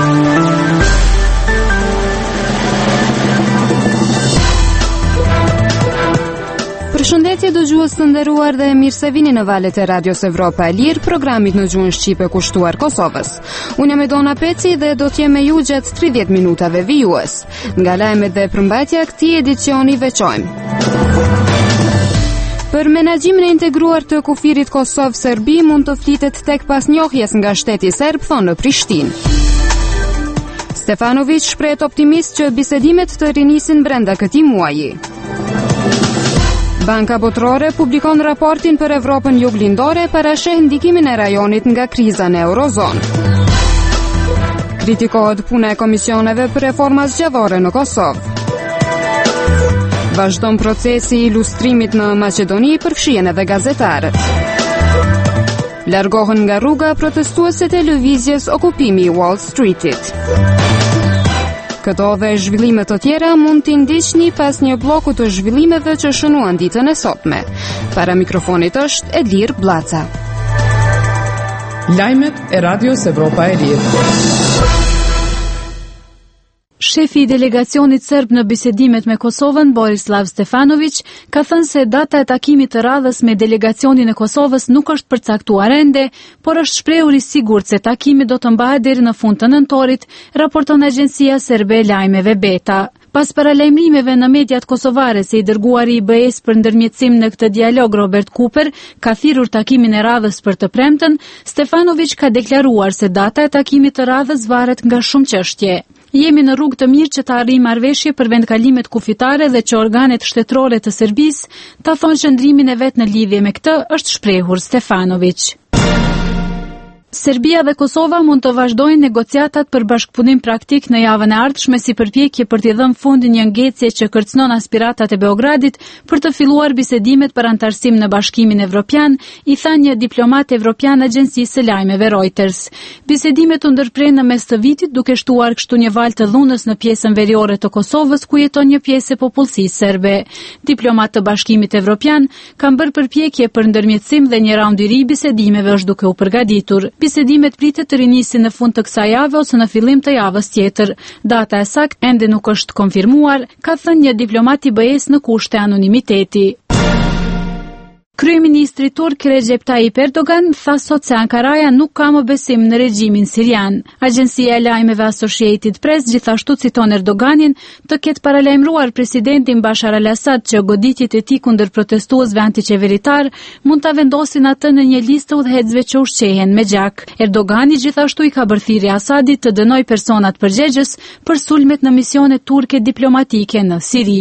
Përshëndetje dëgjues të nderuar dhe mirë se vini në valët e Radios Evropa e Lirë, programit në gjuhën shqipe kushtuar Kosovës. Unë jam Edona Peci dhe do të jem me ju gjatë 30 minutave vijues. Nga lajmet dhe përmbajtja këtij edicioni veçojmë. Për menaxhimin e integruar të kufirit Kosovë-Serbi mund të flitet tek pasnjohjes nga shteti serb, thonë në Prishtinë. Stefanović shprehet optimist që bisedimet të rinisin brenda këtij muaji. Banka Botërore publikon raportin për Evropën Juglindore, parasheh ndikimin e rajonit nga kriza në Eurozonë. Kritikohet puna e komisioneve për reforma zgjedhore në Kosovë. Vazhdon procesi i lustrimit në Maqedoni, përfshihen edhe gazetarët. Largohen nga rruga protestuesit e lëvizjes okupimi i Wall Streetit. Këto dhe zhvillime të tjera mund t'i ndiqni pas një bloku të zhvillimeve që shënuan ditën e sotme. Para mikrofonit është Edir Blaca. Lajmet e Radios Evropa e Lirë. Shefi i delegacionit serb në bisedimet me Kosovën, Borislav Stefanović, ka thënë se data e takimit të radhës me delegacionin e Kosovës nuk është përcaktuar ende, por është shprehur i sigurt se takimi do të mbahet deri në fund të nëntorit, raporton agjencia serbe e lajmeve Beta. Pas paralajmërimeve në mediat kosovare se i dërguari i BE-s për ndërmjetësim në këtë dialog Robert Cooper ka thirrur takimin e radhës për të premten, Stefanović ka deklaruar se data e takimit të radhës varet nga shumë çështje. Jemi në rrugë të mirë që të arrijmë marrëveshje për vendkalimet kufitare dhe që organet shtetërore të Serbisë ta thonë qëndrimin e vet në lidhje me këtë, është shprehur Stefanović. Serbia dhe Kosova mund të vazhdojnë negociatat për bashkëpunim praktik në javën e ardhshme si përpjekje për t'i dhënë fund një ngecje që kërcënon aspiratat e Beogradit për të filluar bisedimet për antarësim në Bashkimin Evropian, i tha një diplomat evropian agjencisë së lajmeve Reuters. Bisedimet u ndërprerën në mes të vitit duke shtuar kështu një valë të dhunës në pjesën veriore të Kosovës ku jeton një pjesë e popullsisë serbe. Diplomat të Bashkimit Evropian kanë bërë përpjekje për ndërmjetësim dhe një raund i ri bisedimeve është duke u përgatitur. Bisedimet pritet të rinisin në fund të kësaj jave ose në fillim të javës tjetër. Data e saktë ende nuk është konfirmuar, ka thënë një diplomat i BE-s në kushte anonimiteti. Kryeministri turk Recep Tayyip Erdogan tha sot se Ankaraja nuk ka më besim në regjimin sirian. Agjencia e lajmeve Associated Press gjithashtu citon Erdoganin të ketë paralajmëruar presidentin Bashar al-Assad që goditjet e tij kundër protestuesve antiqeveritar mund ta vendosin atë në një listë udhëheqësve që ushqehen me gjak. Erdogani gjithashtu i ka bërë thirrje Asadit të dënojë personat përgjegjës për sulmet në misione turke diplomatike në Siri.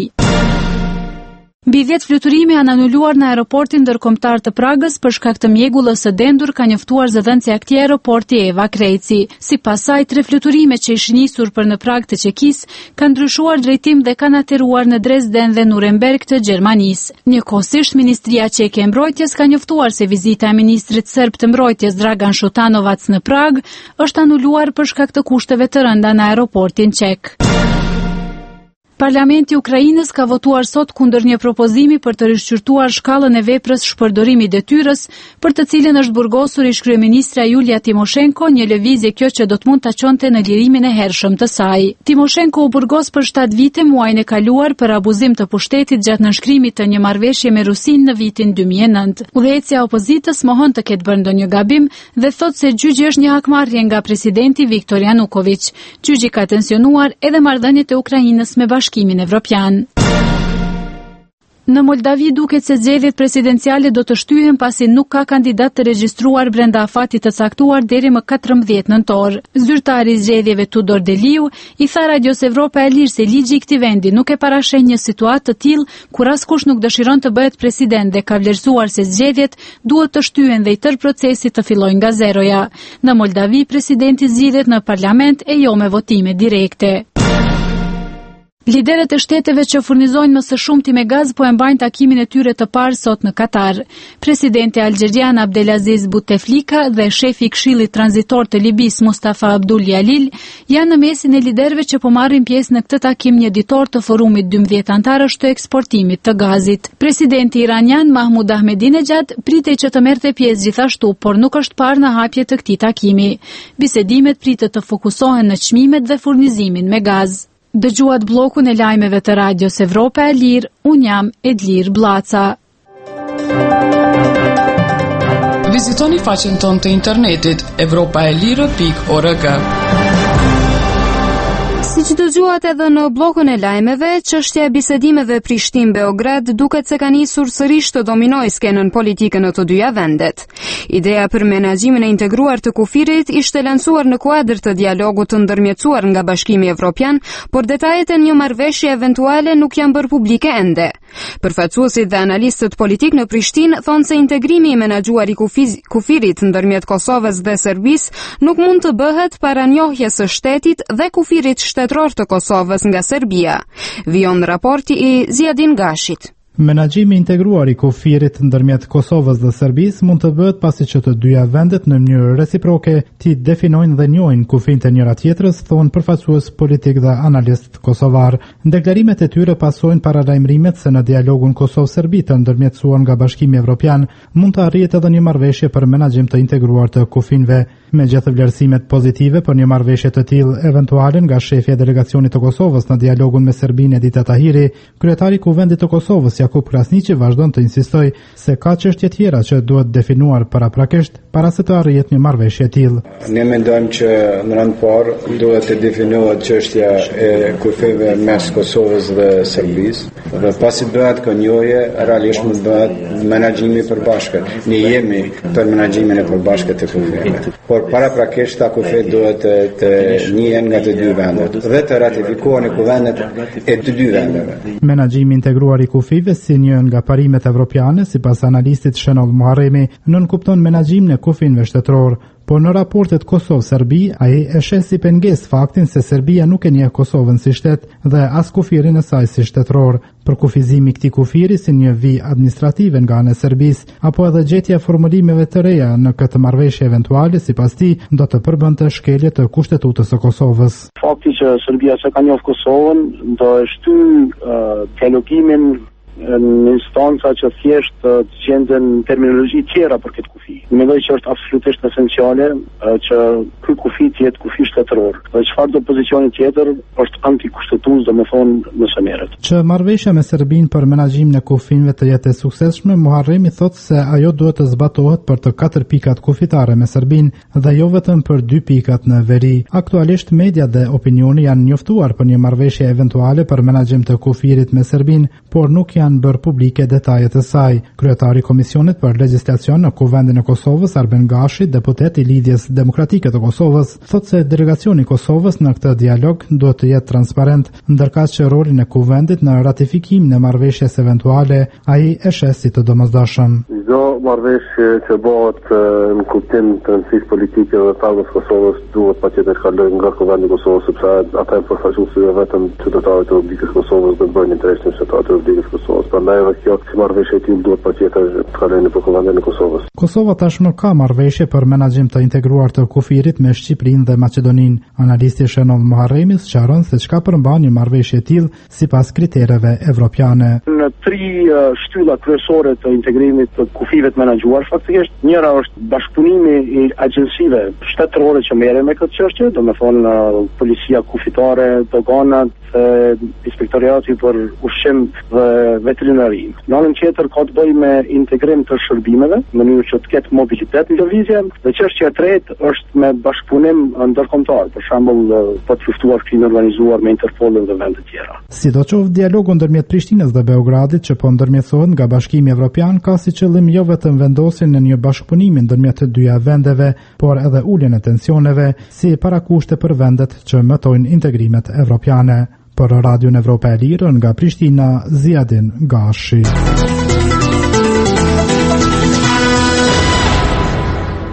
Mbi 10 fluturime janë anuluar në aeroportin ndërkombëtar të Pragës për shkak të mjegullës së dendur, ka njoftuar zëdhënësi i këtij aeroporti Eva Krejci. Sipas saj, 3 fluturime që ishin nisur për në Prag të Çekisë kanë ndryshuar drejtim dhe kanë ateruar në Dresden dhe Nuremberg të Gjermanisë. Njëkohësisht, Ministria Çeke e Mbrojtjes ka njoftuar se vizita e ministrit serb të mbrojtjes Dragan Shutanovac në Prag është anuluar për shkak të kushteve të rënda në aeroportin çek. Parlamenti i Ukrainës ka votuar sot kundër një propozimi për të rishqyrtuar shkallën e veprës shpërdorimi detyrës, për të cilën është burgosur ish kryeministra Julia Timoshenko, një lëvizje kjo që do të mund ta çonte në lirimin e hershëm të saj. Timoshenko u burgos për 7 vite muajin e kaluar për abuzim të pushtetit gjatë nënshkrimit të një marrëveshje me Rusinë në vitin 2009. Udhëheqësja e opozitës mohon të ketë bërë ndonjë gabim dhe thotë se gjyqi është një hakmarrje nga presidenti Viktor Yanukovych. Gjyqi ka tensionuar edhe marrëdhëniet e Ukrainës me Bashkimin Evropian. Në Moldavi duket se zgjedhjet presidenciale do të shtyhen pasi nuk ka kandidat të regjistruar brenda afatit të caktuar deri më 14 nëntor. Zyrtari i zgjedhjeve Tudor Deliu i tha Radios Evropa e Lirë se ligji i këtij vendi nuk e parasheh një situatë të tillë kur askush nuk dëshiron të bëhet president dhe ka vlerësuar se zgjedhjet duhet të shtyhen dhe i tërë procesi të fillojë nga zeroja. Në Moldavi presidenti zgjidhet në parlament e jo me votime direkte. Liderët e shteteve që furnizojnë më së shumti me gaz po e mbajnë takimin e tyre të parë sot në Katar. Presidenti algerian Abdelaziz Bouteflika dhe shefi i Këshillit Tranzitor të Libis Mustafa Abdul Jalil janë në mesin e liderëve që po marrin pjesë në këtë takim mjeditor të forumit 12 antarësh të eksportimit të gazit. Presidenti iranian Mahmoud Ahmadinejad pritej që të merrte pjesë gjithashtu, por nuk është parë në hapje të këtij takimi. Bisedimet pritet të fokusohen në çmimet dhe furnizimin me gaz. Dëgjuat bllokun e lajmeve të Radios Evropa e Lirë, unë jam Edlir Blaca. Vizitoni faqen tonë të internetit europaelire.org. Siç dëgjuat edhe në bllokun e lajmeve, çështja e bisedimeve Prishtinë-Beograd duket se ka nisur sërish të dominojë skenën politike në të dyja vendet. Ideja për menaxhimin e integruar të kufirit ishte lancuar në kuadër të dialogut të ndërmjetësuar nga Bashkimi Evropian, por detajet e një marrëveshje eventuale nuk janë bërë publike ende. Përfaqësuesit dhe analistët politik në Prishtinë thonë se integrimi i menaxhuar i kufirit ndërmjet Kosovës dhe Serbisë nuk mund të bëhet para njohjes së shtetit dhe kufirit shtetëror të Kosovës nga Serbia. Vijon raporti i Ziadin Gashit. Menaxhimi integruar i kufirit ndërmjet Kosovës dhe Serbisë mund të bëhet pasi që të dyja vendet në mënyrë reciproke t'i definojnë dhe njohin kufijtë e njëra tjetrës, thonë përfaqësues politik dhe analist kosovar. Deklarimet e tyre pasojnë paralajmërimet se në dialogun Kosovë-Serbi të ndërmjetësuar nga Bashkimi Evropian mund të arrihet edhe një marrëveshje për menaxhim të integruar të kufinëve. Me gjithë vlerësimet pozitive për një marrëveshje të tillë eventuale nga shefi i delegacionit të Kosovës në dialogun me Serbinë Edita Tahiri, kryetari i Kuvendit të Kosovës Jakub Krasniqi vazhdon të insistojë se ka çështje tjera që duhet definuar paraprakisht para se të arrihet një marrëveshje e tillë. Ne mendojmë që në rand parë duhet të definohet çështja e kufeve mes Kosovës dhe Serbisë dhe pasi bëhet konjoje, realisht mund bëhet menaxhimi i përbashkët. Ne jemi për menaxhimin e përbashkët të kufeve. Por paraprakisht ta kufe duhet të njihen nga të dy vendet dhe të ratifikohen në kuvendet e të dy vendeve. Menaxhimi integruar i kufive si një nga parimet evropiane, sipas analistit Shenol Muharremi, nënkupton menaxhimin e kufinëve shtetëror. Por në raportet Kosovë-Serbi, ai e shes si pengesë faktin se Serbia nuk e njeh Kosovën si shtet dhe as kufirin e saj si shtetëror. Për kufizimi i këtij kufiri si një vijë administrative nga ana e Serbisë, apo edhe gjetja e formulimeve të reja në këtë marrëveshje eventuale, sipas tij, do të përbënte shkelje të kushtetutës së Kosovës. Fakti që Serbia s'e ka njohur Kosovën do e shtyjë dialogimin në instanca që thjesht të gjenden terminologji tjera për këtë kufi. Mendoj që është absolutisht esenciale që ky kufi të jetë kufi shtetëror. Dhe çfarë do pozicioni tjetër është antikushtetues, domethënë nëse merret. Që marrëveshja me Serbinë për menaxhimin e kufinëve të jetë e suksesshme, Muharremi thotë se ajo duhet të zbatohet për të 4 pikat kufitare me Serbinë dhe jo vetëm për 2 pikat në veri. Aktualisht media dhe opinioni janë njoftuar për një marrëveshje eventuale për menaxhim të kufirit me Serbinë, por nuk janë bërë publike detajet e saj. Kryetari i Komisionit për Legjislacion në Kuvendin e Kosovës, Arben Gashi, deputet i Lidhjes Demokratike të Kosovës, thotë se delegacioni i Kosovës në këtë dialog duhet të jetë transparent, ndërkaq që rolin e Kuvendit në ratifikimin e marrëveshjes eventuale ai e shes si të domosdoshëm. Çdo marrëveshje që bëhet në kuptim të rëndësisë politike dhe të Kosovës duhet patjetër të kalojë nga Kuvendi i Kosovës, sepse ata përfaqësues vetëm qytetarët e Republikës së Kosovës do të bëjnë interesin e qytetarëve të Republikës së Kosovës. Prandaj edhe kjo marrëveshje e tillë duhet patjetër të kalojë në Kuvendin e Kosovës. Kosova tashmë ka marrëveshje për menaxhim të integruar të kufirit me Shqipërinë dhe Maqedoninë. Analisti Shenov Muharremi sqaron se çka përmban një marrëveshje e tillë sipas kritereve evropiane. Në 3 shtylla kryesore të integrimit të kufive të menaxhuar, faktikisht njëra është bashkëpunimi i agjencive shtetërore që merren me këtë çështje, domethënë policia kufitare, doganat, inspektoriati për ushqim dhe veterinari. Në anën tjetër ka të bëjë me integrim të shërbimeve, në mënyrë që të ketë mobilitet në lëvizje, dhe çështja e tretë është me bashkëpunim ndërkombëtar, për shembull për të luftuar krimin organizuar me Interpolin dhe vende tjera. Sidoqoftë, dialogu ndërmjet Prishtinës dhe Beogradit që po ndërmjetësohet nga Bashkimi Evropian ka si qëllim jo vetëm vendosjen në një bashkëpunim ndërmjet të dyja vendeve, por edhe uljen e tensioneve si parakushte për vendet që mëtojnë integrimet evropiane. Për Radion Evropa e Lirë nga Prishtina, Ziadin Gashi.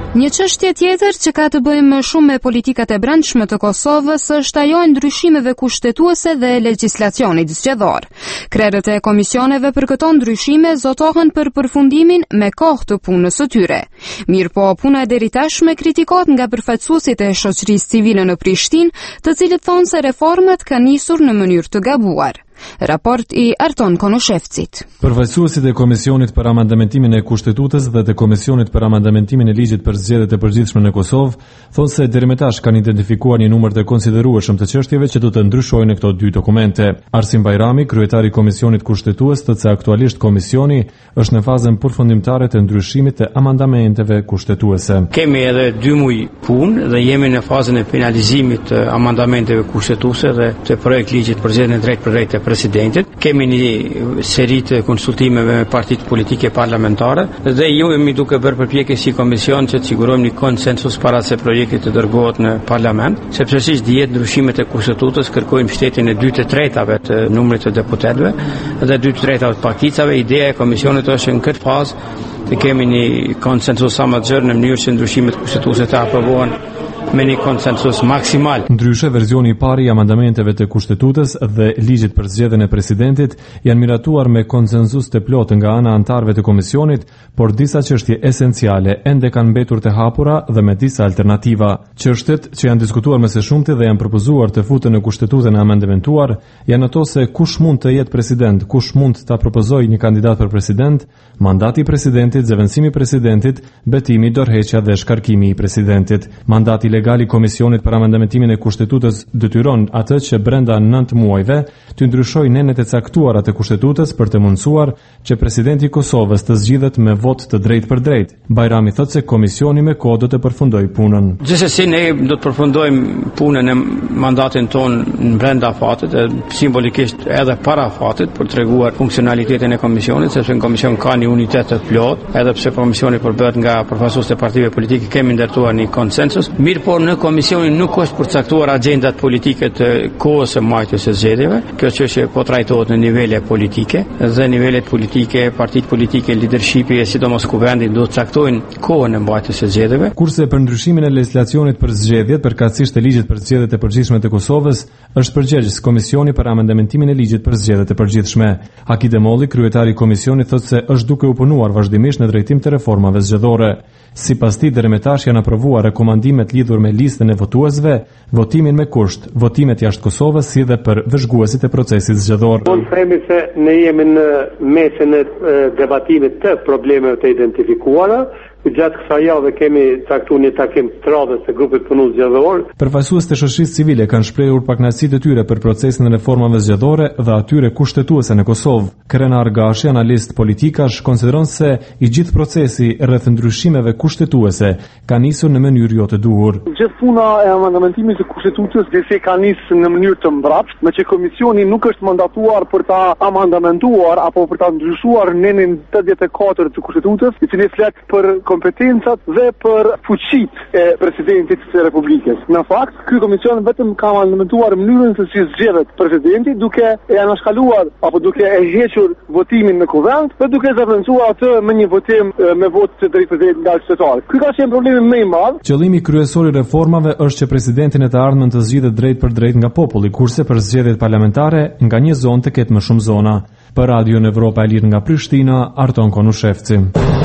Një çështje tjetër që ka të bëjë më shumë me politikat e brendshme të Kosovës është ajo e ndryshimeve kushtetuese dhe legjislacionit zgjedhor. Krerët e komisioneve për këto ndryshime zotohen për përfundimin me kohë të punës së tyre. Mirëpo puna e deri tashme kritikohet nga përfaqësuesit e shoqërisë civile në Prishtinë, të cilët thonë se reformat kanë nisur në mënyrë të gabuar. Raport i Arton Konushevcit. Përfaqësuesit e Komisionit për amandamentimin e Kushtetutës dhe të Komisionit për amandamentimin e ligjit për zgjedhjet e përgjithshme në Kosovë thonë se deri më tash kanë identifikuar një numër të konsiderueshëm të çështjeve që do të ndryshojnë këto dy dokumente. Arsim Bajrami, kryetari i Komisionit Kushtetues, thotë se aktualisht komisioni është në fazën përfundimtare të ndryshimit të amendamenteve kushtetuese. Kemi edhe 2 muaj punë dhe jemi në fazën e finalizimit të amendamenteve kushtetuese dhe të projekt ligjit për zgjedhjen e drejtë për drejtë presidentit. Kemi një seri të konsultimeve me partitë politike parlamentare dhe ju jemi duke bërë përpjekje si komision që të sigurojmë një konsensus para se projekti të dërgohet në parlament, sepse siç dihet ndryshimet e kushtetutës kërkojnë mbështetjen e 2/3 të numrit të deputetëve dhe 2/3 të pakicave. Ideja e komisionit është në këtë fazë të kemi një konsensus sa më të gjerë në mënyrë që ndryshimet kushtetuese të aprovohen me një konsensus maksimal. Ndryshe, versioni i parë i amendamenteve të Kushtetutës dhe ligjit për zgjedhjen e presidentit janë miratuar me konsensus të plotë nga ana antarëve të komisionit, por disa çështje esenciale ende kanë mbetur të hapura dhe me disa alternativa. Çështjet që janë diskutuar më së shumti dhe janë propozuar të futen në Kushtetutën e amendamentuar janë ato se kush mund të jetë president, kush mund ta propozojë një kandidat për president, mandati i presidentit, zëvendësimi i presidentit, betimi, dorëheqja dhe shkarkimi i presidentit. Mandati legal i Komisionit për amendamentimin e Kushtetutës detyron atë që brenda 9 muajve të ndryshojë nenet e caktuara të Kushtetutës për të mundësuar që presidenti i Kosovës të zgjidhet me votë të drejtë për drejtë. Bajrami thotë se komisioni me kohë do të përfundojë punën. Gjithsesi ne do të përfundojmë punën e mandatin ton në brenda fatit, simbolikisht edhe para fatit për treguar funksionalitetin e komisionit, sepse në komision ka një unitet të plotë, edhe pse komisioni përbëhet nga përfaqësues të partive politike, kemi ndërtuar një konsensus. Mirë, por në komisionin nuk është përcaktuar agjendat politike të kohës së marrëties së zgjedhjeve. Kjo çështje po trajtohet në nivele politike dhe nivelet politike, partitë politike, leadershipi e sidomos kuvendi do të caktojnë kohën e marrëties së zgjedhjeve. Kurse për ndryshimin e legjislacionit për zgjedhjet, përkatësisht të ligjit për zgjedhjet e përgjithshme të Kosovës, është përgjegjës Komisioni për amendamentimin e ligjit për zgjedhjet e përgjithshme. Haki Demolli, kryetari i komisionit, thotë se është duke u punuar vazhdimisht në drejtim të reformave zgjedhore. Sipas tij, deri më tash janë aprovuar rekomandimet lidhur me listën e votuesve, votimin me kusht, votimet jashtë Kosovës, si dhe për vëzhguesit e procesit zgjedhor. Unë themi se ne jemi në mesin e debatimit të problemeve të identifikuara. Gjatë kësaj jave kemi caktuar një takim të radhës së grupit punës zgjedhor. Përfaqësuesit e shoqërisë civile kanë shprehur pakënaqësitë e tyre për procesin e reformave zgjedhore dhe atyre kushtetuese në Kosovë. Krenar Gashi, analist politikash, konsideron se i gjithë procesi rreth ndryshimeve kushtetuese ka nisur në mënyrë jo të duhur. Gjithë puna e amendamentimit të Kushtetutës disi ka nisur në mënyrë të mbrapsht, me që komisioni nuk është mandatuar për ta amendamentuar apo për ta ndryshuar nenin 84 të Kushtetutës, i cili flet për kompetencat dhe për fuqitë e presidentit të Republikës. Në fakt, ky komision vetëm ka amendamentuar mënyrën se si zgjedhet presidenti, duke e anashkaluar apo duke e hequr votimin në kuvend dhe duke zëvendësuar atë me një votim me votë të drejtë për drejtë nga qytetarët. Ky ka qenë problemi më i madh. Qëllimi kryesor i reformave është që presidentin e të ardhmen të zgjidhet drejt për drejt nga populli, kurse për zgjedhjet parlamentare nga një zonë të ketë më shumë zona. Për Radio Evropa e Lirë nga Prishtina, Arton Konushevci.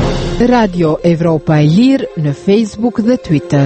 Radio Evropa e Lirë në Facebook dhe Twitter.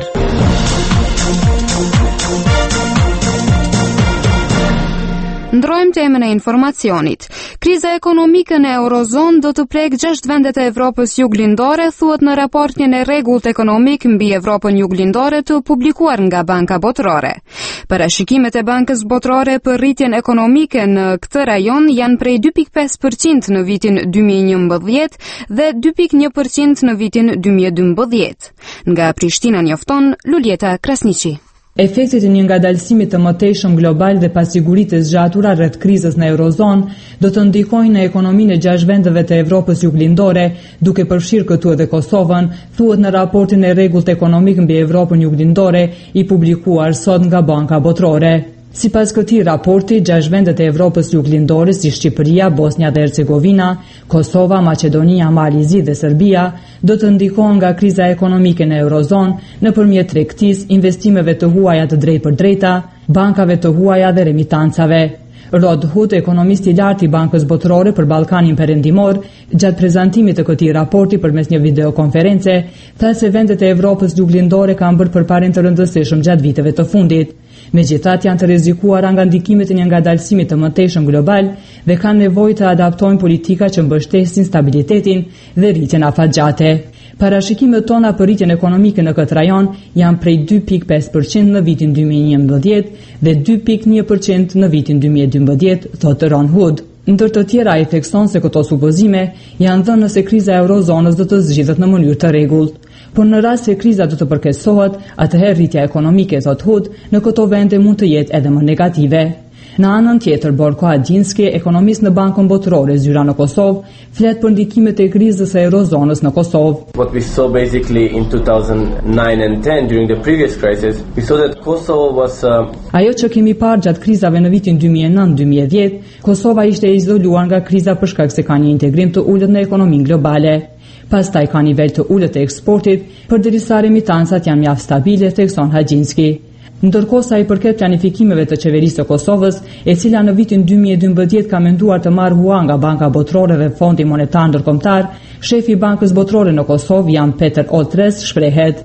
Ndrojmë temën e informacionit. Kriza ekonomike në Eurozon do të prek 6 vendet e Evropës juglindore, thuhet në raportin e rregullt ekonomik mbi Evropën juglindore të publikuar nga Banka Botërore. Parashikimet e Bankës Botërore për rritjen ekonomike në këtë rajon janë prej 2.5% në vitin 2011 dhe 2.1% në vitin 2012. Nga Prishtina njofton Luljeta Krasniqi. Efektet e një ngadalësimit të mëtejshëm global dhe pasigurisë të zgjatura rreth krizës në Eurozon do të ndikojnë në ekonominë e 6 vendeve të Evropës juglindore, duke përfshirë këtu edhe Kosovën, thuhet në raportin e rregullt ekonomik mbi Evropën juglindore i publikuar sot nga Banka Botërore. Sipas këtij raporti, 6 vendet e Evropës juglindore si Shqipëria, Bosnia dhe Hercegovina, Kosova, Maqedonia, Malizi dhe Serbia do të ndikohen nga kriza ekonomike në Eurozonë nëpërmjet tregtisë, investimeve të huaja të drejtpërdrejta, bankave të huaja dhe remitancave. Rod Hood, ekonomist i lartë i Bankës Botërore për Ballkanin Perëndimor, gjatë prezantimit të këtij raporti përmes një videokonference, tha se vendet e Evropës juglindore kanë bërë përparim të rëndësishëm gjatë viteve të fundit. Megjithatë janë të rrezikuara nga ndikimet e një ngadalësimit të mëtejshëm global dhe kanë nevojë të adaptojnë politika që mbështesin stabilitetin dhe rritjen afatgjate. Parashikimet tona për rritjen ekonomike në këtë rajon janë prej 2.5% në vitin 2011 dhe 2.1% në vitin 2012, thotë Ron Hood. Ndër të tjera ai thekson se këto supozime janë dhënë nëse kriza e eurozonës do të zgjidhet në mënyrë të rregullt. Por në rast se kriza do të përkeqësohet, atëherë rritja ekonomike, thot Hood, në këto vende mund të jetë edhe më negative. Në anën tjetër, Borko Adinski, ekonomist në Bankën Botërore Zyra në Kosovë, flet për ndikimet e krizës së eurozonës në Kosovë. What we saw basically in 2009 and 10 during the previous crisis, we saw that Kosovo was Ajo që kemi parë gjatë krizave në vitin 2009-2010, Kosova ishte izoluar nga kriza për shkak se ka një integrim të ulët në ekonominë globale. Pastaj ka nivel të ulët të eksportit, përderisa remitancat janë mjaft stabile, thekson Haxhinski. Ndërkohë sa i përket planifikimeve të qeverisë së Kosovës, e cila në vitin 2012 ka menduar të marrë hua nga Banka Botërore dhe Fondi Monetar Ndërkombëtar, shefi i Bankës Botërore në Kosovë, Jan Peter Oltres, shprehet: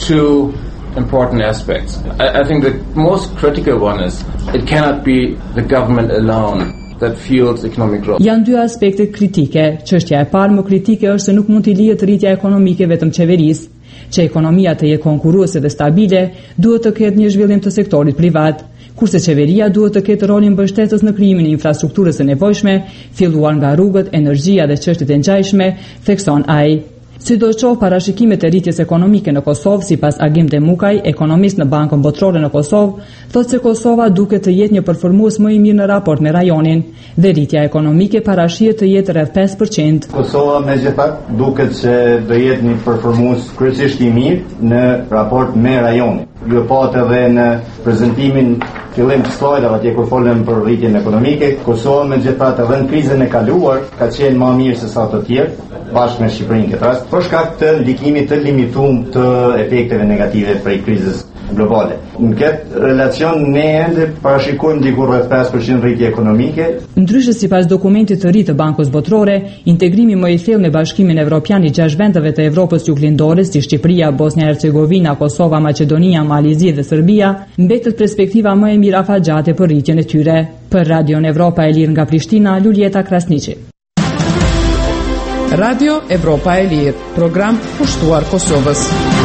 important aspects. I think the most critical one is it cannot be the government alone that fuels economic growth. Janë dy aspekte kritike. Çështja e parë më kritike është se nuk mund t'i lihet rritja ekonomike vetëm qeverisë. Që ekonomia të jetë konkurruese dhe stabile, duhet të ketë një zhvillim të sektorit privat, kurse qeveria duhet të ketë rolin mbështetës në krijimin e infrastrukturës së nevojshme, filluar nga rrugët, energjia dhe çështjet e ngjashme, thekson ai. Sidoqoftë, parashikimet e rritjes ekonomike në Kosovë, sipas Agim Demukaj, ekonomist në Bankën Botërore në Kosovë, thotë se Kosova duket të jetë një përformues më i mirë në raport me rajonin dhe rritja ekonomike parashihet të jetë rreth 5%. Kosova megjithatë duket se do jetë një përformues kryesisht i mirë në raport me rajonin. Ju patë edhe në prezantimin fillim të slajdave atje kur folëm për rritjen ekonomike, Kosova megjithatë edhe në krizën e kaluar ka qenë më mirë se sa të tjerë, bashkë me Shqipërinë këtë rast, për shkak të ndikimit të limituar të efekteve negative prej krizës globale. Në këtë relacion ne ende parashikojmë diku rreth 5% rritje ekonomike. Ndryshe sipas dokumentit të ri të Bankës Botërore, integrimi më i thellë me Bashkimin Evropian i 6 vendeve të Evropës juglindore si Shqipëria, Bosnia Hercegovina, Kosova, Maqedonia, Malizi dhe Serbia, mbetet perspektiva më e mirë afatgjate për rritjen e tyre. Për Radion Evropa e Lirë nga Prishtina, Luljeta Krasniqi. Radio Evropa e Lirë, program pushtuar Kosovës.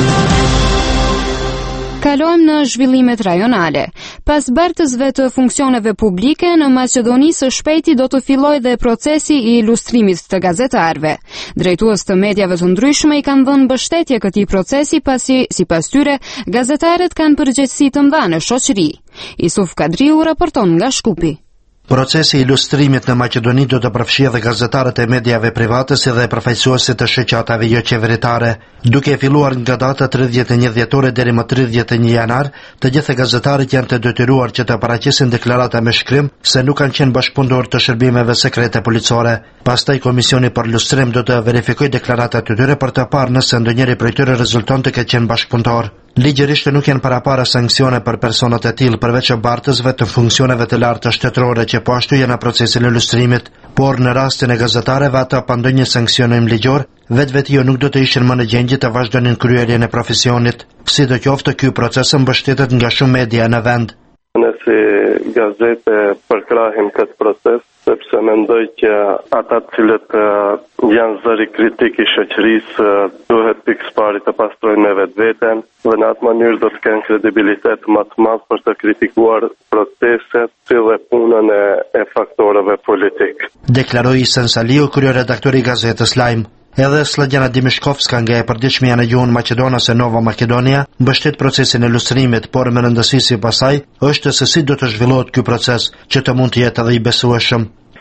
Kalojmë në zhvillimet rajonale. Pas bartësve të funksioneve publike, në Maqedoni së shpejti do të fillojë dhe procesi i ilustrimit të gazetarëve. Drejtues të mediave të ndryshme i kanë dhënë mbështetje këtij procesi pasi, sipas tyre, gazetarët kanë përgjegjësi të mëdha në shoqëri. Isuf Kadriu raporton nga Shkupi. Procesi i ilustrimit në Maqedoni do të përfshijë dhe gazetarët e mediave private si dhe përfaqësuesit të shoqatave jo qeveritare. Duke filluar nga data 31 dhjetore deri më 31 janar, të gjithë gazetarët janë të detyruar që të paraqesin deklarata me shkrim se nuk kanë qenë bashkëpunëtor të shërbimeve sekrete policore. Pastaj komisioni për ilustrim do të verifikojë deklaratat e tyre për të parë nëse ndonjëri prej tyre rezulton të ketë qenë bashkëpunëtor. Ligjërisht nuk janë parapara sanksione për personat e tillë përveç bartësve të funksioneve të larta shtetërore që po ashtu janë në procesin e ilustrimit, por në rastin e gazetarëve ata pa ndonjë sanksionim ligjor, vetveti nuk do të ishin më në gjendje të vazhdonin kryerjen e profesionit. Sidoqoftë, ky proces mbështetet nga shumë media në vend. Ne si gazete përkrahim këtë proces, sepse mendoj që ata të cilët janë zëri kritik i shoqërisë duhet pikë pari të pastrojnë me vetveten dhe në atë mënyrë do të kenë kredibilitet më të madh për të kritikuar proceset si dhe punën e faktorëve politik. Deklaroi Ihsan Saliu, kryeredaktori i gazetës Lajm. Edhe Sladjana Dimishkovska nga e përditshmja në gjuhën maqedonase Nova Makedonia mbështet procesin e ilustrimit, por me rëndësi sipas saj është se si do të zhvillohet ky proces që të mund të jetë edhe i besueshëm.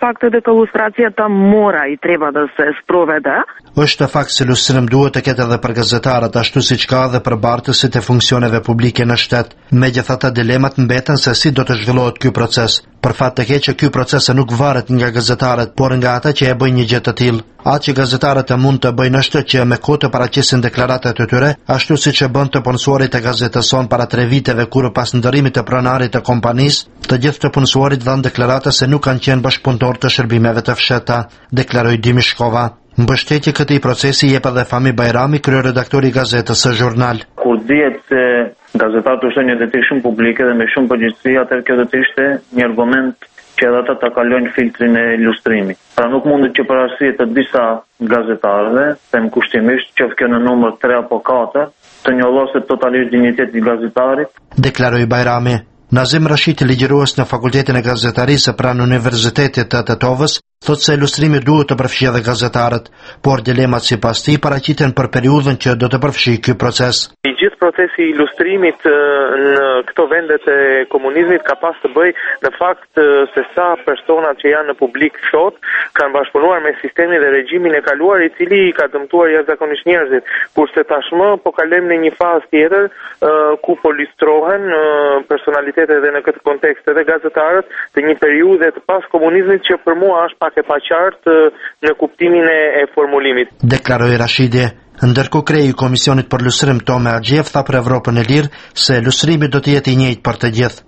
факт edhe că lustrația mora I treba da se sprovede. Është fakt se lustrim duhet të ketë edhe për gazetarët, ashtu siç ka edhe për bartësit e funksioneve publike në shtet. Megjithatë, dilemat mbeten se si do të zhvillohet ky proces. Për fat të keq që ky proces nuk varet nga gazetarët, por nga ata që e bëjnë një gjë të tillë. Atë që gazetarët mund të bëjnë është që me kohë të paraqisin deklaratat e tyre, ashtu siç e bën të punësuarit e gazetës Son para 3 viteve kur pas ndërimit të pronarit të kompanisë, të gjithë të punësuarit dhanë deklarata se nuk kanë qenë bashkëpunëtor të shërbimeve të fshehta, deklaroi Dimishkova. Mbështetje këtij procesi jep edhe Fami Bajrami, kryeredaktori I gazetës së Jurnal. Kur dihet se gazetarët është një detyrim shumë publike dhe me shumë përgjegjësi, atëherë kjo do të ishte një argument që edhe ata ta kalojnë filtrin e lustrimit. Pra nuk mundet që për arsye të disa gazetarëve, them kushtimisht, qoftë kjo në numër 3 apo 4, të njolloset totalisht dinjiteti I gazetarit, deklaroi Bajrami. Nazim Rashid, ligjërues në Fakultetin e Gazetarisë pranë Universitetit të Tetovës, thotë se ilustrimi duhet të përfshijë edhe gazetarët, por dilemat sipas tij paraqiten për periudhën që do të përfshijë ky proces. I gjithë procesi I ilustrimit në këto vendet e komunizmit ka pas të bëjë në fakt se sa personat që janë në publik fshot kanë bashkëpunuar me sistemin dhe regjimin e kaluar I cili I ka dëmtuar jashtëzakonisht njerëzit, kurse tashmë po kalojmë në një fazë tjetër ku po lustrohen personalitetet dhe në këtë kontekst edhe gazetarët të një periudhe të pas komunizmit që për mua është pak e paqartë në kuptimin e formulimit. Deklaroi Rashidi. Ndërkohë kreu I Komisionit për Lustrim Tome Axhiev tha për Evropën e Lirë se lustrimi do të jetë I njëjtë për të gjithë.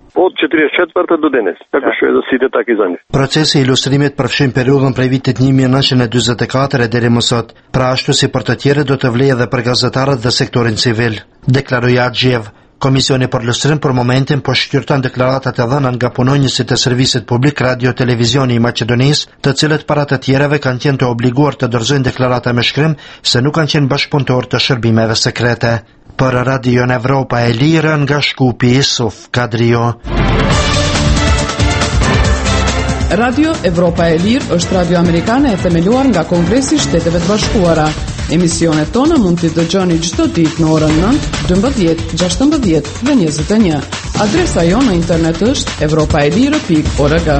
Procesi I ilustrimit përfshin periudhën prej vitit 1944 deri më sot, pra ashtu si për të tjerë do të vlejë edhe për gazetarët dhe sektorin civil, deklaroi Axhiev. Komisioni për lustrim për momentin po shqyrton deklaratat e dhëna nga punonjësit e servisit publik radio-televizioni I Maqedonisë, të cilët para të tjerave kanë qenë të obliguar të dorëzojnë deklarata me shkrim se nuk kanë qenë bashkëpunëtor të shërbimeve sekrete. Për Radio Evropa e Lirë nga Shkupi Isuf Kadrio. Radio Evropa e Lirë është radio amerikane e themeluar nga Kongresi I Shteteve të Bashkuara. Emisionet tona mund t'i dëgjoni çdo ditë në orën 9, 12, 16 dhe 21. Adresa jonë në internet është europaelire.org.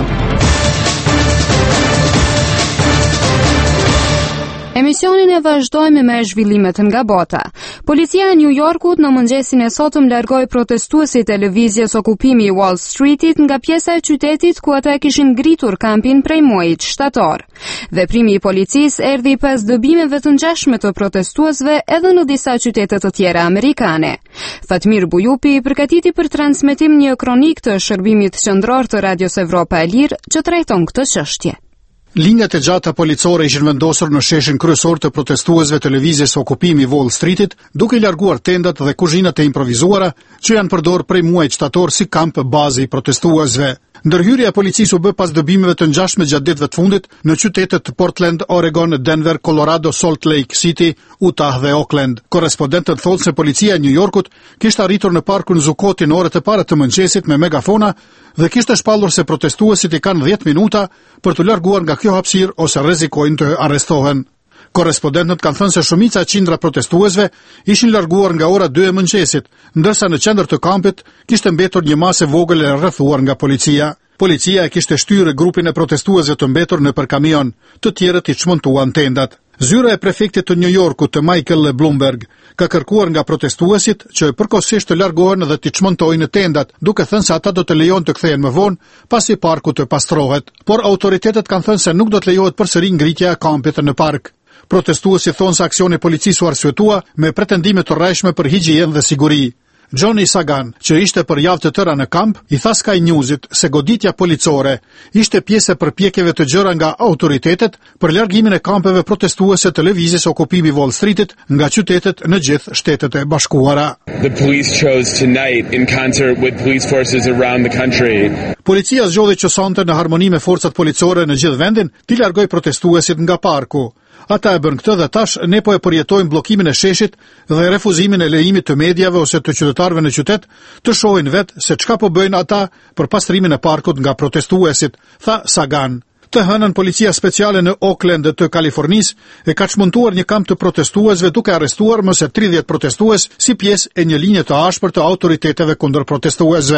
Emisionin e vazhdojmë me zhvillimet nga bota. Policia e New Yorkut në mëngjesin e sotëm largoi protestuesit e lëvizjes okupimi I Wall Streetit nga pjesa e qytetit ku ata kishin ngritur kampin prej muajit shtator. Veprimi I policisë erdhi pas dëbimeve të ngjashme të protestuesve edhe në disa qytete të tjera amerikane. Fatmir Bujupi përgatiti për transmetim një kronik të shërbimit qendror të Radios Evropa e Lirë që trajton këtë çështje. Linjat e gjata policore ishin vendosur në sheshin kryesor të protestuesve të lëvizjes okupimi I Wall Streetit, duke larguar tendat dhe kuzhinat e improvisuara që janë përdorur prej muajit shtator si kamp bazë I protestuesve. Ndërhyrja e policisë u bë pas dëbimeve të ngjashme gjatë ditëve të fundit në qytetet Portland, Oregon, Denver, Colorado, Salt Lake City, Utah dhe Oakland. Korrespondentët thonë se policia e New Yorkut kishte arritur në parkun Zuccotti në orët e para të mëngjesit me megafona dhe kishte shpallur se protestuesit I kanë 10 minuta për të larguar nga kjo hapësirë ose rrezikojnë të arrestohen. Korrespondentët kanë thënë se shumica e qindra protestuesve ishin larguar nga ora 2 e mëngjesit, ndërsa në qendër të kampit kishte mbetur një masë e vogël e rrethuar nga policia. Policia e kishte shtyrë grupin e protestuesve të mbetur nëpër kamion, të tjerët I çmontuan tendat. Zyra e prefektit të New Yorkut të Michael Bloomberg ka kërkuar nga protestuesit që përkohësisht të largohen dhe të çmontojnë tendat, duke thënë se ata do të lejohen të kthehen më vonë pasi parku të pastrohet. Por autoritetet kanë thënë se nuk do të lejohet përsëri ngritja e kampit në park. Protestuesit thonë se aksioni policisë u arsyetua me pretendime të rrejshme për higjienë dhe siguri. Johnny Sagan, që ishte për javë të tëra në kamp, I tha Sky Newsit se goditja policore ishte pjesë e përpjekjeve të gjëra nga autoritetet për largimin e kampeve protestuese të lëvizjes okupimi Wall Streetit nga qytetet në gjithë shtetet e bashkuara. The police chose tonight in concert with police forces around the country. Policia zgjodhi që sonte në harmoni me forcat policore në gjithë vendin, t'i largoi protestuesit nga parku. Ata e bën këtë dhe tash ne po e përjetojmë bllokimin e sheshit dhe refuzimin e lejimit të mediave ose të qytetarëve në qytet të shohin vetë se çka po bëjnë ata për pastrimin e parkut nga protestuesit, tha Sagan. Të hënën policia speciale në Oakland të Kalifornisë e ka çmontuar një kamp të protestuesve duke arrestuar më së 30 protestues si pjesë e një linje të ashpër të autoriteteve kundër protestuesve.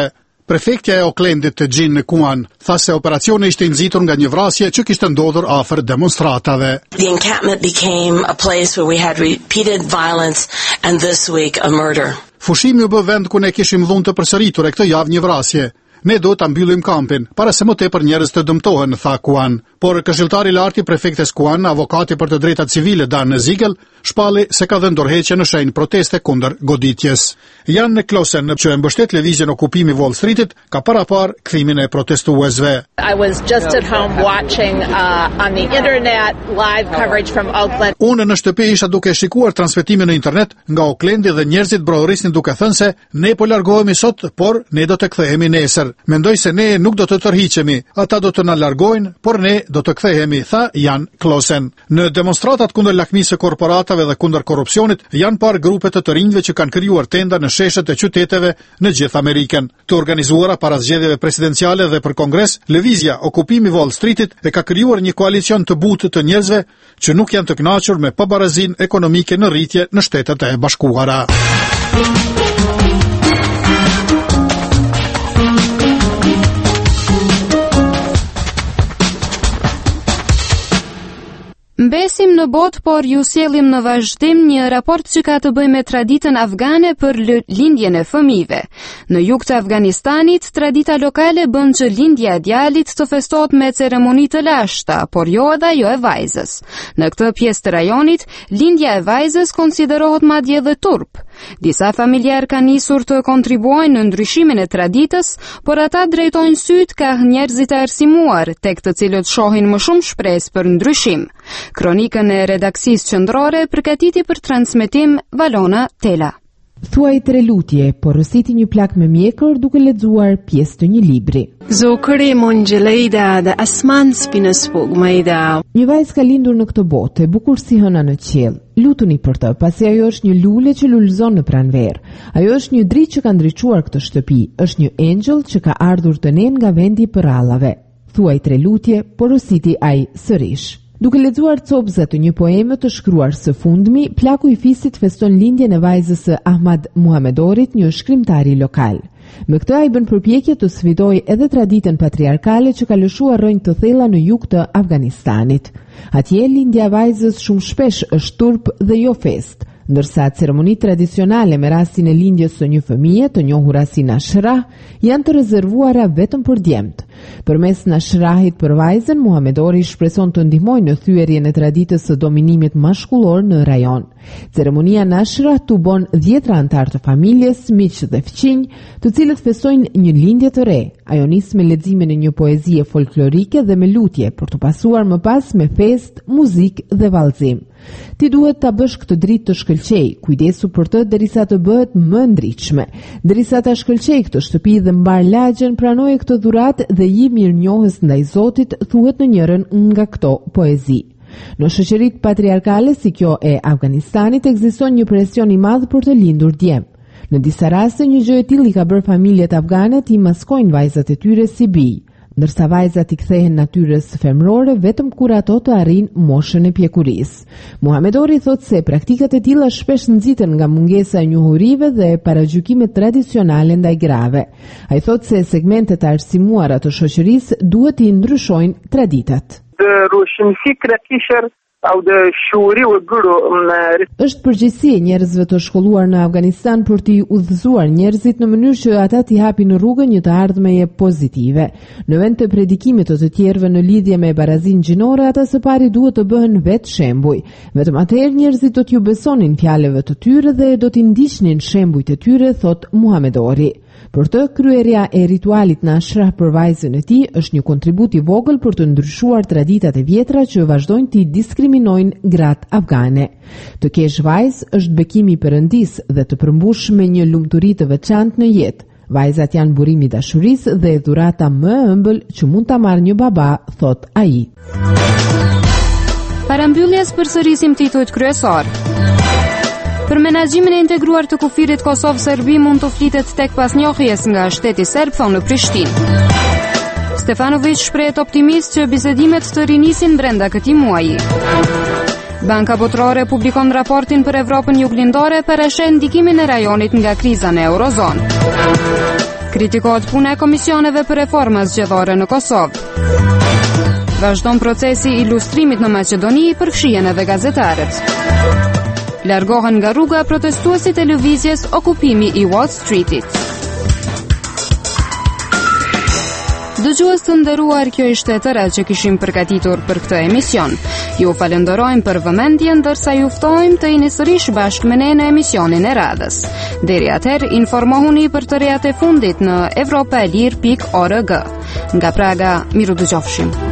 Prefektja e Oaklandit të Jean Kuan tha se operacioni ishte i nxitur nga një vrasje që kishte ndodhur afër demonstratave. The encampment became a place where we had repeated violence and this week a murder. Fushimi u bë vend ku ne kishim dhënë të përsëritur e këtë javë një vrasje. Ne do ta mbyllim kampin, para se më tepër njerëz të dëmtohen, tha Kuan. Por këshilltari i lartë i prefektes Kuan, avokati për të drejtat civile Dan Ziegel, shpalli se ka dhënë dorëheqje në shenjë proteste kundër goditjes. Jan Klosen, që e mbështet lëvizjen Okupimi Wall Streetit, ka parapar kthimin e protestuesve. I was just at home watching on the internet live coverage from Oakland. Unë në shtëpi isha duke shikuar transmetimin në internet nga Oaklandi dhe njerëzit brohorisnin duke thënë se ne po largohemi sot, por ne do të kthehemi nesër. Mendoj se ne nuk do të tërhiqemi, ata do të na largojnë, por ne do të kthehemi, tha Jan Klosen. Në demonstratat kundër lakmisë së korporatave dhe kundër korrupsionit janë parë grupe të rinjve që kanë krijuar tenda në sheshet e qyteteve në gjithë Amerikën. Të organizuara para zgjedhjeve presidenciale dhe për Kongres, lëvizja Okupimi Wall Streetit e ka krijuar një koalicion të butë të njerëzve që nuk janë të kënaqur me pabarazinë ekonomike në rritje në Shtetet e Bashkuara. Mbesim në botë, por ju sjellim në vazhdim një raport që ka të bëjë me traditën afgane për lindjen e fëmijëve. Në jug të Afganistanit, tradita lokale bën që lindja e djalit të festohet me ceremoni të lashta, por jo edhe ajo e vajzës. Në këtë pjesë të rajonit, lindja e vajzës konsiderohet madje edhe turp. Disa familjar kanë nisur të kontribuojnë në ndryshimin e traditës, por ata drejtojnë syt ka njerëzit e arsimuar, tek të cilët shohin më shumë shpresë për ndryshim. Kronikën e redaksisë qendrore përgatiti për transmetim Valona Tela. Thuaj 3 lutje, porositi një plak me mjekër duke lexuar pjesë të një libri. Një vajzë ka lindur në këtë botë, e bukur si hëna në qiell. Lutuni për të, pasi ajo është një lule që lulëzon në pranverë. Ajo është një dritë që ka ndriçuar këtë shtëpi, është një engjëll që ka ardhur të ne nga vendi i përrallave. Thuaj 3 lutje, porositi ai sërish. Duke lexuar copëzat të një poeme të shkruar së fundmi, plaku i fisit feston lindjen e vajzës së Ahmad Muhamedorit, një shkrimtari lokal. Me këtë ai bën përpjekje të sfidojë edhe traditën patriarkale që ka lëshuar rrënjë të thella në jug të Afganistanit. Atje lindja e vajzës shumë shpesh është turp dhe jo fest, ndërsa ceremonitë tradicionale me rastin e lindjes së një fëmije, të njohura si nashrah, janë të rezervuara vetëm për djemt. Përmes nashrahit për vajzën, Muhamedori shpreson të ndihmojë në thyerjen e traditës së dominimit mashkullor në rajon. Ceremonia nashrah tu bon 10 anëtar të familjes, miq dhe fëmijë, të cilët festojnë një lindje të re. Ajo nis me leximin e një poezie folklorike dhe me lutje, për të pasuar më pas me fest, muzikë dhe vallëzim. Ti duhet ta bësh këtë dritë të shkëlqej, kujdesu për të derisa të bëhet më ndritshme. Derisa ta shkëlqej këtë shtëpi dhe mbar lagjen, pranoje këtë dhuratë dhe ji mirënjohës ndaj Zotit, thuhet në njërin nga këto poezi. Në shoqëritë patriarkale si kjo e Afganistanit ekziston një presion i madh për të lindur djem. Në disa raste një gjë e tillë i ka bërë familjet afgane të maskojnë vajzat e tyre si bij, ndërsa vajzat i kthehen natyrës femrore vetëm kur ato të arrijnë moshën e pjekurisë. Muhamedori thotë se praktikat e tilla shpesh nxiten nga mungesa e njohurive dhe paragjykimet tradicionale ndaj grave. Ai thotë se segmentet e arsimuara të shoqërisë duhet të ndryshojnë traditat. Është përgjegjësi e njerëzve të shkolluar në Afganistan për t'i udhëzuar njerëzit në mënyrë që ata t'i hapin rrugën një të ardhmeje pozitive. Në vend të predikimit të tjerëve në lidhje me barazinë gjinore, ata së pari duhet të bëhen vetë shembuj. Vetëm atëherë njerëzit do t'ju besonin fjalëve të tyre dhe do t'i ndiqnin shembujt e tyre, thot Muhamedori. Për të, kryerja e ritualit nashrah për vajzën e tij është një kontribut i vogël për të ndryshuar traditat e vjetra që vazhdojnë t'i diskriminojnë gratë afgane. Të kesh vajzë është bekimi i Perëndisë dhe të përmbush me një lumturi të veçantë në jetë. Vajzat janë burimi i dashurisë dhe dhurata më e ëmbël që mund ta marrë një baba, thot ai. Para mbylljes përsërisim titujt kryesor. Për menaxhimin e integruar të kufirit Kosovë-Serbi mund të flitet tek pasnjohjes nga shteti serb, thonë në Prishtinë. Stefanović shprehet optimist që bisedimet të rinisin brenda këtij muaji. Banka Botërore publikon raportin për Evropën Juglindore, parasheh ndikimin e rajonit nga kriza në Eurozon. Kritikohet puna e komisioneve për reforma zgjedhore në Kosovë. Vazhdon procesi i lustrimit në Maqedoni, përfshihen edhe gazetarët. Largohen nga rruga protestuesit e lëvizjes Okupimi i Wall Streetit. Dëgjues të nderuar, kjo ishte tëra që kishim përgatitur për këtë emision. Ju falenderojmë për vëmendjen, ndërsa ju ftojmë të jeni sërish bashkë me ne në emisionin e radhës. Deri atëherë, informohuni për të reat e fundit në evropaelir.org. Nga Praga, miru dëgjofshim.